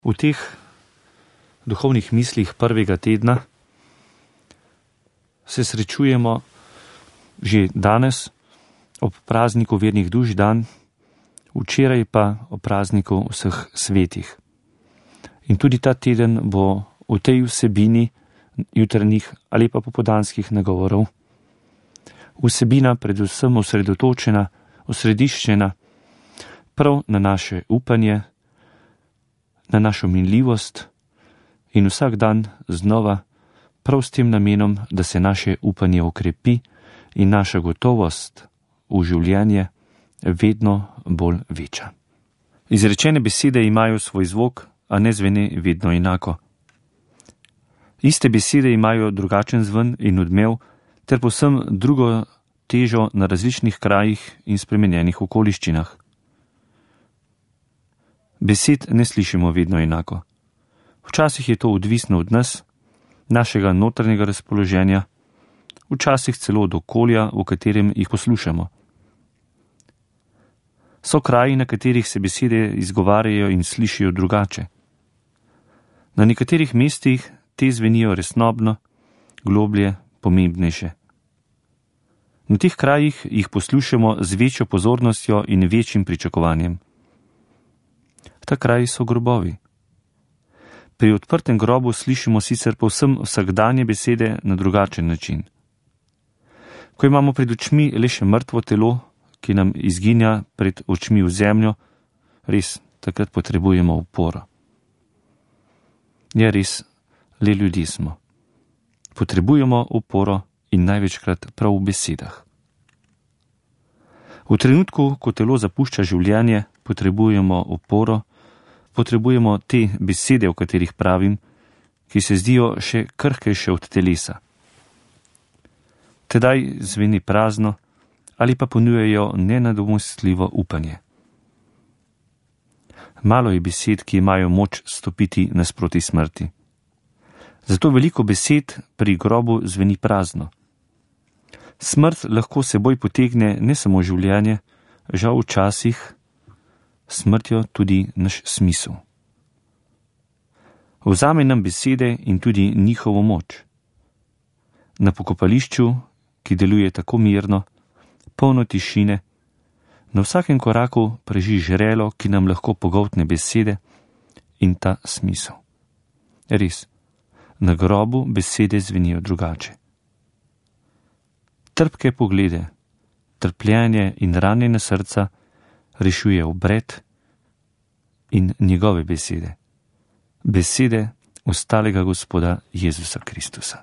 V teh duhovnih mislih prvega tedna se srečujemo že danes ob prazniku vernih duš dan, včeraj pa ob prazniku vseh svetih. In tudi ta teden bo v tej vsebini jutranjih ali pa popoldanskih nagovorov. Vsebina predvsem osredotočena, osrediščena prav na naše upanje, na našo minljivost in vsak dan znova prav s tem namenom, da se naše upanje okrepi in naša gotovost v življenje vedno bolj veča. Izrečene besede imajo svoj zvok, a ne zvene vedno enako. Iste besede imajo drugačen zven in odmev ter povsem drugo težo na različnih krajih in spremenjenih okoliščinah. Besed ne slišimo vedno enako. Včasih je to odvisno od nas, našega notranjega razpoloženja, včasih celo od okolja, v katerem jih poslušamo. So kraji, na katerih se besede izgovarjajo in slišijo drugače. Na nekaterih mestih te zvenijo resnobno, globlje, pomembnejše. Na teh krajih jih poslušamo z večjo pozornostjo in večjim pričakovanjem. Ta kraj so grobovi. Pri odprtem grobu slišimo sicer povsem vsakdanje besede na drugačen način. Ko imamo pred očmi le še mrtvo telo, ki nam izginja pred očmi v zemljo, res takrat potrebujemo oporo. Ja, res, le ljudje smo. Potrebujemo oporo in največkrat prav v besedah. V trenutku, ko telo zapušča življenje, potrebujemo oporo, potrebujemo te besede, o katerih pravim, ki se zdijo še krhkejše od telesa. Tedaj zveni prazno ali pa ponujajo nenadomestljivo upanje. Malo je besed, ki imajo moč stopiti nasproti smrti. Zato veliko besed pri grobu zveni prazno. Smrt lahko seboj potegne ne samo življenje, žal včasih smrtjo tudi naš smisel. Vzame nam besede in tudi njihovo moč. Na pokopališču, ki deluje tako mirno, polno tišine, na vsakem koraku preži žrelo, ki nam lahko pogoltne besede in ta smisel. Res, na grobu besede zvenijo drugače. Trpke poglede, trpljenje in ranjena srca rešuje obred in njegove besede. Besede ostalega Gospoda Jezusa Kristusa.